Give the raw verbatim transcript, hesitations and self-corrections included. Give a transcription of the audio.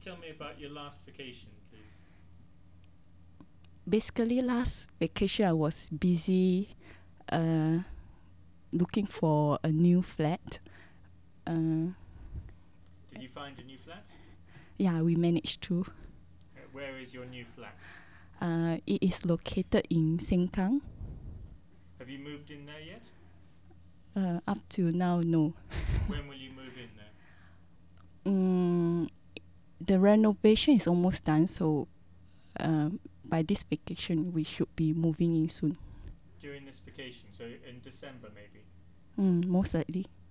tell me about your last vacation, please? Basically, last vacation I was busy uh, looking for a new flat. Uh, Did you find a new flat? yeah, we managed to. Uh, where is your new flat? Uh, it is located in Sengkang. Have you moved in there yet? Uh, up to now, no. When will you move in there? Mm, the renovation is almost done, so um, by this vacation we should be moving in soon. During this vacation, so in December maybe? Mm, most likely.